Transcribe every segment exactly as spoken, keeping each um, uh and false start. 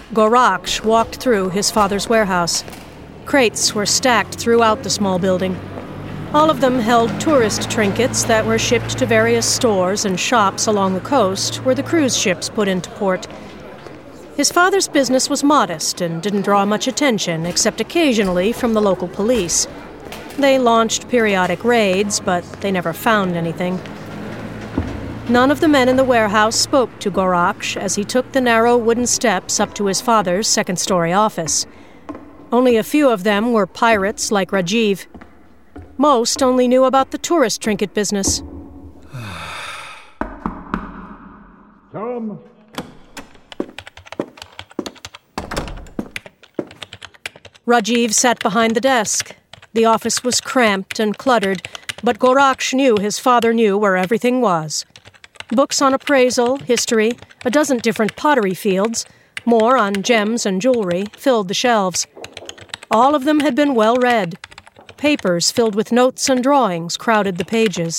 Goraksh walked through his father's warehouse. Crates were stacked throughout the small building. All of them held tourist trinkets that were shipped to various stores and shops along the coast where the cruise ships put into port. His father's business was modest and didn't draw much attention, except occasionally from the local police. They launched periodic raids, but they never found anything. None of the men in the warehouse spoke to Goraksh as he took the narrow wooden steps up to his father's second-story office. Only a few of them were pirates like Rajiv. Most only knew about the tourist trinket business. Come. Rajiv sat behind the desk. The office was cramped and cluttered, but Goraksh knew his father knew where everything was. Books on appraisal, history, a dozen different pottery fields, more on gems and jewelry, filled the shelves. All of them had been well read. Papers filled with notes and drawings crowded the pages.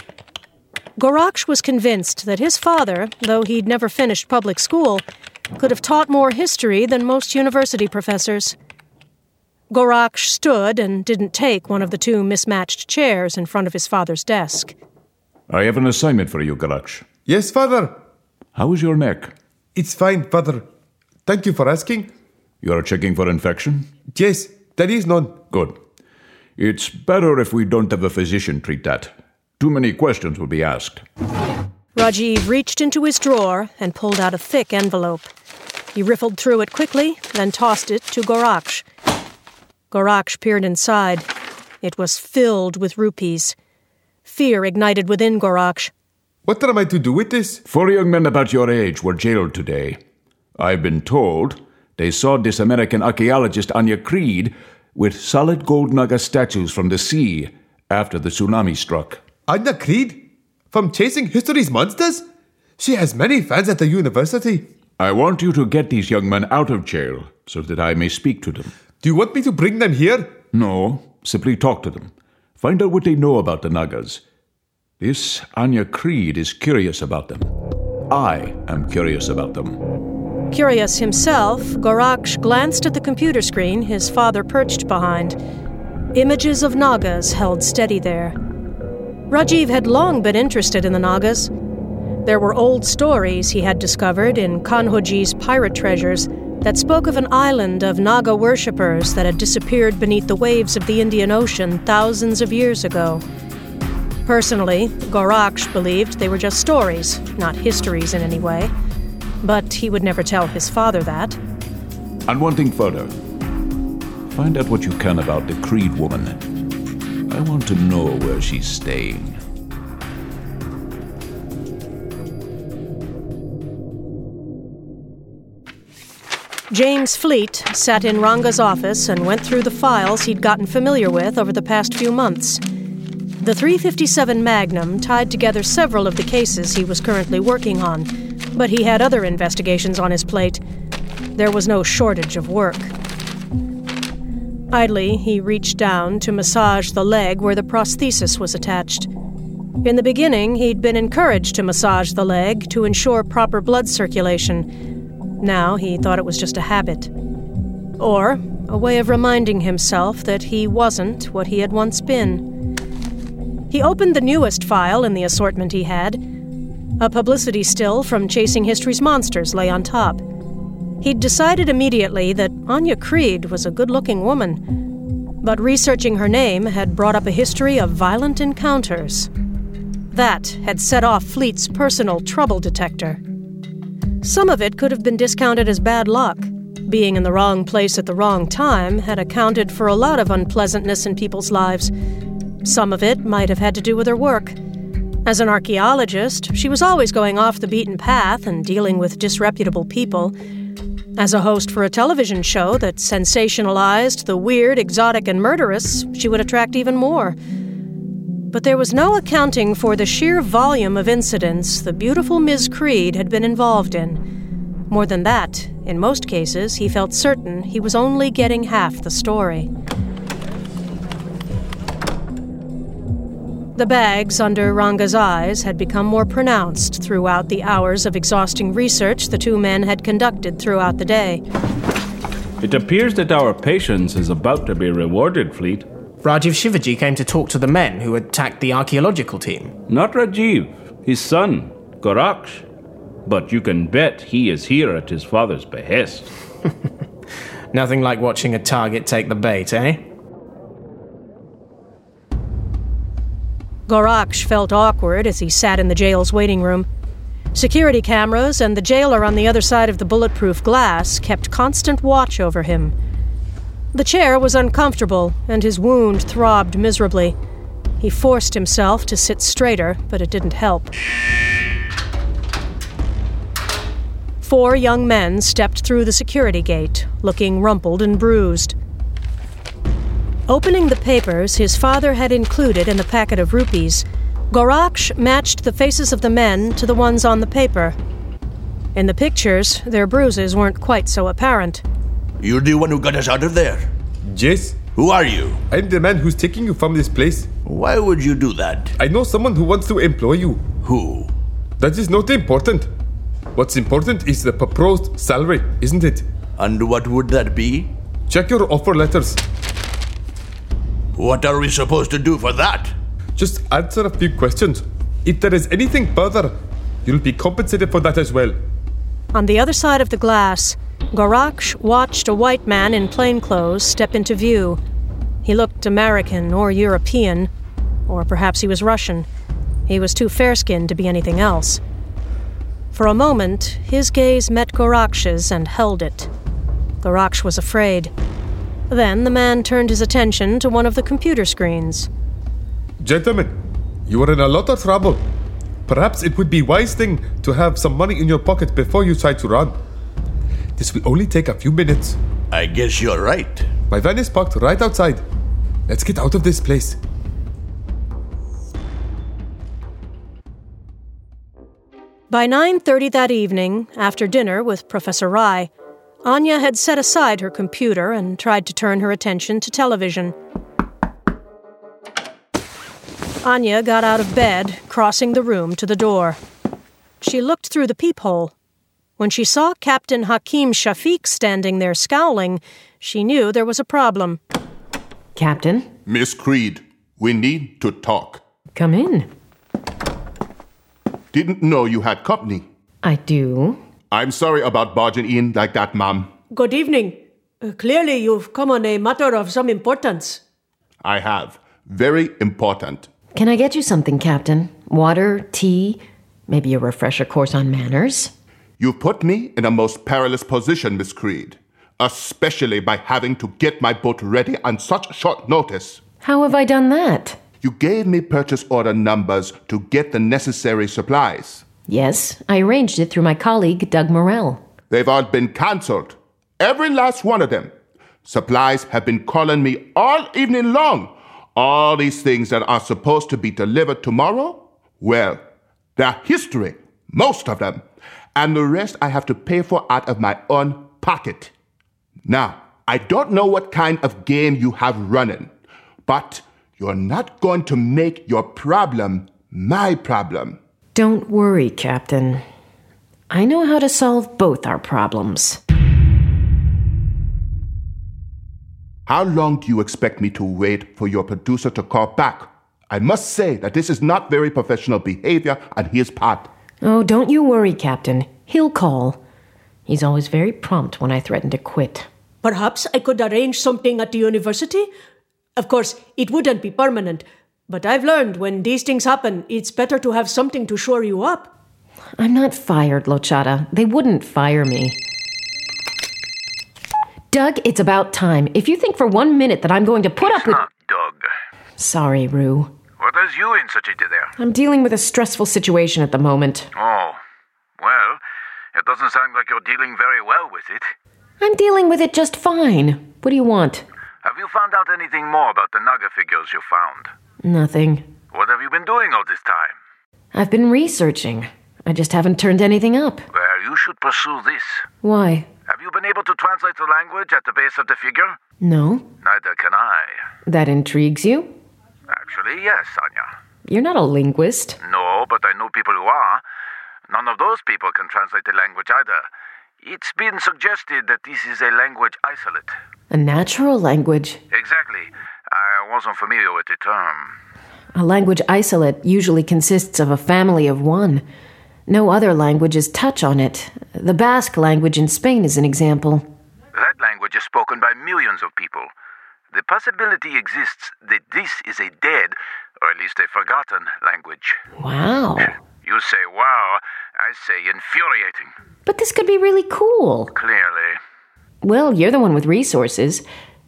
Goraksh was convinced that his father, though he'd never finished public school, could have taught more history than most university professors. Goraksh stood and didn't take one of the two mismatched chairs in front of his father's desk. I have an assignment for you, Goraksh. Yes, father. How is your neck? It's fine, father. Thank you for asking. You are checking for infection? Yes, there is none. Good. It's better if we don't have a physician treat that. Too many questions will be asked. Rajiv reached into his drawer and pulled out a thick envelope. He riffled through it quickly, then tossed it to Goraksh. Goraksh peered inside. It was filled with rupees. Fear ignited within Goraksh. What am I to do with this? Four young men about your age were jailed today. I've been told they saw this American archaeologist Anya Creed with solid gold Naga statues from the sea after the tsunami struck. Anya Creed? From Chasing History's Monsters? She has many fans at the university. I want you to get these young men out of jail so that I may speak to them. Do you want me to bring them here? No, simply talk to them. Find out what they know about the Nagas. This Anya Creed is curious about them. I am curious about them. Curious himself, Goraksh glanced at the computer screen his father perched behind. Images of Nagas held steady there. Rajiv had long been interested in the Nagas. There were old stories he had discovered in Kanhoji's pirate treasures that spoke of an island of Naga worshippers that had disappeared beneath the waves of the Indian Ocean thousands of years ago. Personally, Goraksh believed they were just stories, not histories in any way. But he would never tell his father that. And one thing further. Find out what you can about the Creed woman. I want to know where she's staying. James Fleet sat in Ranga's office and went through the files he'd gotten familiar with over the past few months. The three fifty-seven Magnum tied together several of the cases he was currently working on, but he had other investigations on his plate. There was no shortage of work. Idly, he reached down to massage the leg where the prosthesis was attached. In the beginning, he'd been encouraged to massage the leg to ensure proper blood circulation. Now he thought it was just a habit. Or a way of reminding himself that he wasn't what he had once been. He opened the newest file in the assortment he had. A publicity still from Chasing History's Monsters lay on top. He'd decided immediately that Anya Creed was a good-looking woman, but researching her name had brought up a history of violent encounters. That had set off Fleet's personal trouble detector. Some of it could have been discounted as bad luck. Being in the wrong place at the wrong time had accounted for a lot of unpleasantness in people's lives. Some of it might have had to do with her work. As an archaeologist, she was always going off the beaten path and dealing with disreputable people. As a host for a television show that sensationalized the weird, exotic, and murderous, she would attract even more. But there was no accounting for the sheer volume of incidents the beautiful Miz Creed had been involved in. More than that, in most cases, he felt certain he was only getting half the story. The bags under Ranga's eyes had become more pronounced throughout the hours of exhausting research the two men had conducted throughout the day. It appears that our patience is about to be rewarded, Fleet. Rajiv Shivaji came to talk to the men who attacked the archaeological team. Not Rajiv, his son, Goraksh. But you can bet he is here at his father's behest. Nothing like watching a target take the bait, eh? Goraksh felt awkward as he sat in the jail's waiting room. Security cameras and the jailer on the other side of the bulletproof glass kept constant watch over him. The chair was uncomfortable, and his wound throbbed miserably. He forced himself to sit straighter, but it didn't help. Four young men stepped through the security gate, looking rumpled and bruised. Opening the papers his father had included in the packet of rupees, Goraksh matched the faces of the men to the ones on the paper. In the pictures, their bruises weren't quite so apparent. You're the one who got us out of there? Yes. Who are you? I'm the man who's taking you from this place. Why would you do that? I know someone who wants to employ you. Who? That is not important. What's important is the proposed salary, isn't it? And what would that be? Check your offer letters. What are we supposed to do for that? Just answer a few questions. If there is anything further, you'll be compensated for that as well. On the other side of the glass, Goraksh watched a white man in plainclothes step into view. He looked American or European, or perhaps he was Russian. He was too fair-skinned to be anything else. For a moment, his gaze met Goraksh's and held it. Goraksh was afraid. Then the man turned his attention to one of the computer screens. Gentlemen, you are in a lot of trouble. Perhaps it would be wise thing to have some money in your pocket before you try to run. This will only take a few minutes. I guess you're right. My van is parked right outside. Let's get out of this place. By nine thirty that evening, after dinner with Professor Rai, Anya had set aside her computer and tried to turn her attention to television. Anya got out of bed, crossing the room to the door. She looked through the peephole. When she saw Captain Hakim Shafiq standing there scowling, she knew there was a problem. Captain? Miss Creed, we need to talk. Come in. Didn't know you had company. I do. I'm sorry about barging in like that, ma'am. Good evening. Uh, clearly you've come on a matter of some importance. I have. Very important. Can I get you something, Captain? Water, tea, maybe a refresher course on manners? You've put me in a most perilous position, Miss Creed, especially by having to get my boat ready on such short notice. How have I done that? You gave me purchase order numbers to get the necessary supplies. Yes, I arranged it through my colleague, Doug Morell. They've all been cancelled. Every last one of them. Supplies have been calling me all evening long. All these things that are supposed to be delivered tomorrow, well, they're history, most of them. And the rest I have to pay for out of my own pocket. Now, I don't know what kind of game you have running, but you're not going to make your problem my problem. Don't worry, Captain. I know how to solve both our problems. How long do you expect me to wait for your producer to call back? I must say that this is not very professional behavior on his part. Oh, don't you worry, Captain. He'll call. He's always very prompt when I threaten to quit. Perhaps I could arrange something at the university? Of course, it wouldn't be permanent, but I've learned when these things happen, it's better to have something to shore you up. I'm not fired, Lochata. They wouldn't fire me. Doug, it's about time. If you think for one minute that I'm going to put it's up with... not Doug. Sorry, Rue. What has you in such a there? I'm dealing with a stressful situation at the moment. Oh, well, it doesn't sound like you're dealing very well with it. I'm dealing with it just fine. What do you want? Have you found out anything more about the Naga figures you found? Nothing. What have you been doing all this time? I've been researching. I just haven't turned anything up. Well, you should pursue this. Why? Have you been able to translate the language at the base of the figure? No. Neither can I. That intrigues you? Actually, yes, Anya. You're not a linguist. No, but I know people who are. None of those people can translate the language either. It's been suggested that this is a language isolate. A natural language? Exactly. I wasn't familiar with the term. A language isolate usually consists of a family of one. No other languages touch on it. The Basque language in Spain is an example. That language is spoken by millions of people. The possibility exists that this is a dead, or at least a forgotten, language. Wow. You say wow, I say infuriating. But this could be really cool. Clearly. Well, you're the one with resources.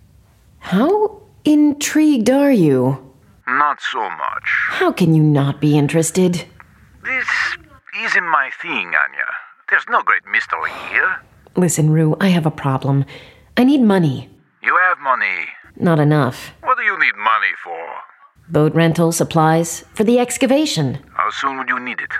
How intrigued are you? Not so much. How can you not be interested? This isn't my thing, Anya. There's no great mystery here. Listen, Rue, I have a problem. I need money. You have money. Not enough. What do you need money for? Boat rental, supplies, for the excavation. How soon would you need it?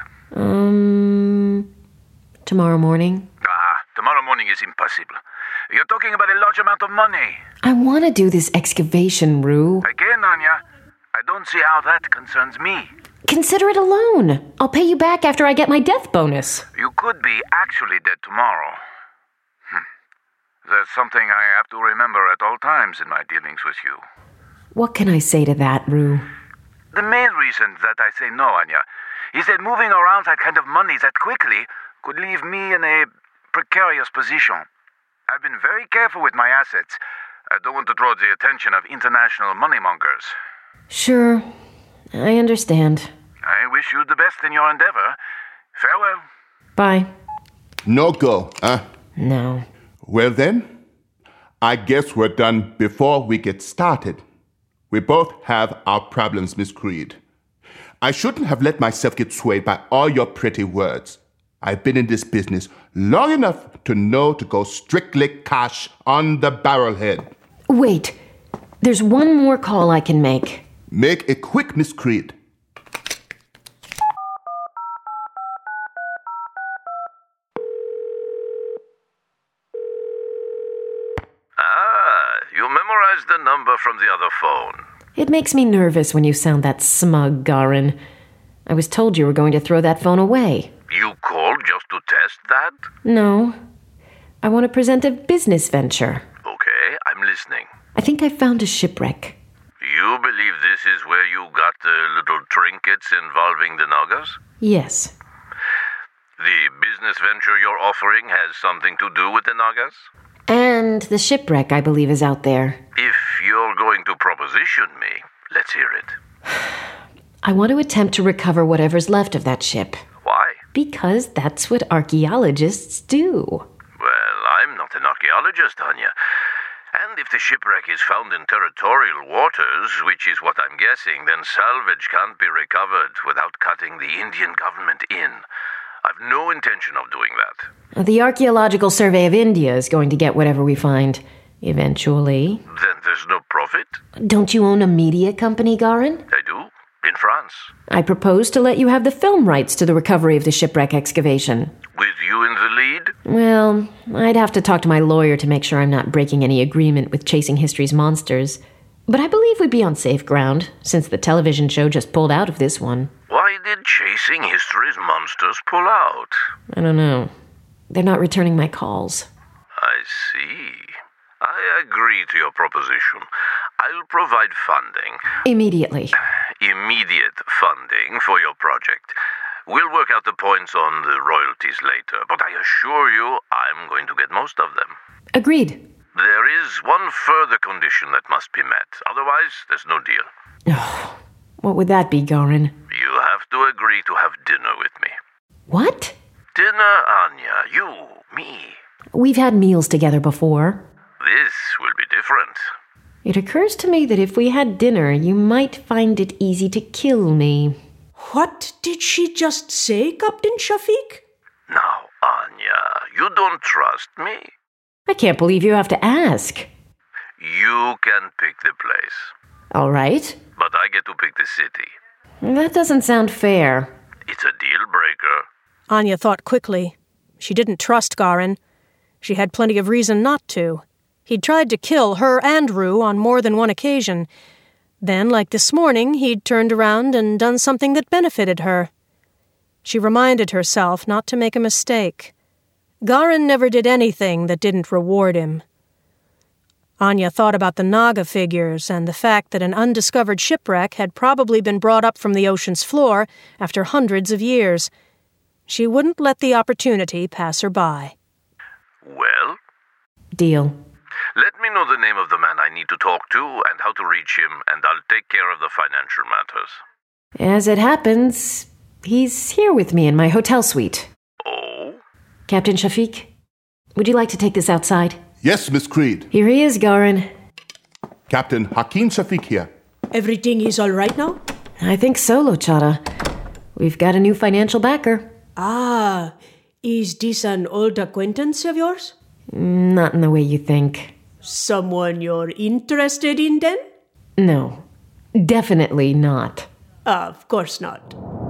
Um, tomorrow morning. Ah, tomorrow morning is impossible. You're talking about a large amount of money. I want to do this excavation, Rue. Again, Anya, I don't see how that concerns me. Consider it a loan. I'll pay you back after I get my death bonus. You could be actually dead tomorrow. Hm. There's something I have to remember at all times in my dealings with you. What can I say to that, Rue? The main reason that I say no, Anya, is that moving around that kind of money that quickly could leave me in a precarious position. I've been very careful with my assets. I don't want to draw the attention of international moneymongers. Sure, I understand. I wish you the best in your endeavor. Farewell. Bye. No go, huh? No. Well then, I guess we're done before we get started. We both have our problems, Miss Creed. I shouldn't have let myself get swayed by all your pretty words. I've been in this business long enough to know to go strictly cash on the barrelhead. Wait, there's one more call I can make. Make it quick, Miss Creed. Ah, you memorized the number from the other phone. It makes me nervous when you sound that smug, Garin. I was told you were going to throw that phone away. You called just to test that? No. I want to present a business venture. Okay, I'm listening. I think I found a shipwreck. You believe this is where you got the little trinkets involving the Nagas? Yes. The business venture you're offering has something to do with the Nagas? And the shipwreck, I believe, is out there. If you're going to proposition me, let's hear it. I want to attempt to recover whatever's left of that ship. Why? Because that's what archaeologists do. Well, I'm not an archaeologist, Anya. And if the shipwreck is found in territorial waters, which is what I'm guessing, then salvage can't be recovered without cutting the Indian government in. I've no intention of doing that. The Archaeological Survey of India is going to get whatever we find, eventually. Then there's no profit? Don't you own a media company, Garin? I do, in France. I propose to let you have the film rights to the recovery of the shipwreck excavation. With you in the lead? Well, I'd have to talk to my lawyer to make sure I'm not breaking any agreement with Chasing History's monsters. But I believe we'd be on safe ground, since the television show just pulled out of this one. Why did Chasing History's monsters pull out? I don't know. They're not returning my calls. I see. I agree to your proposition. I'll provide funding. Immediately. Immediate funding for your project. We'll work out the points on the royalties later, but I assure you I'm going to get most of them. Agreed. There is one further condition that must be met. Otherwise, there's no deal. Oh, what would that be, Garin? You have to agree to have dinner with me. What? Dinner, Anya. You, me. We've had meals together before. This will be different. It occurs to me that if we had dinner, you might find it easy to kill me. What did she just say, Captain Shafiq? Now, Anya, you don't trust me? I can't believe you have to ask. You can pick the place. All right. But I get to pick the city. That doesn't sound fair. It's a deal breaker. Anya thought quickly. She didn't trust Garin. She had plenty of reason not to. He'd tried to kill her and Rue on more than one occasion. Then, like this morning, he'd turned around and done something that benefited her. She reminded herself not to make a mistake. Garin never did anything that didn't reward him. Anya thought about the Naga figures and the fact that an undiscovered shipwreck had probably been brought up from the ocean's floor after hundreds of years. She wouldn't let the opportunity pass her by. Well? Deal. Let me know the name of the man I need to talk to and how to reach him, and I'll take care of the financial matters. As it happens, he's here with me in my hotel suite. Oh? Captain Shafiq, would you like to take this outside? Yes, Miss Creed. Here he is, Garin. Captain Hakim Shafiq here. Everything is all right now? I think so, Lochara. We've got a new financial backer. Ah, is this an old acquaintance of yours? Not in the way you think. Someone you're interested in, then? No, definitely not. Of course not.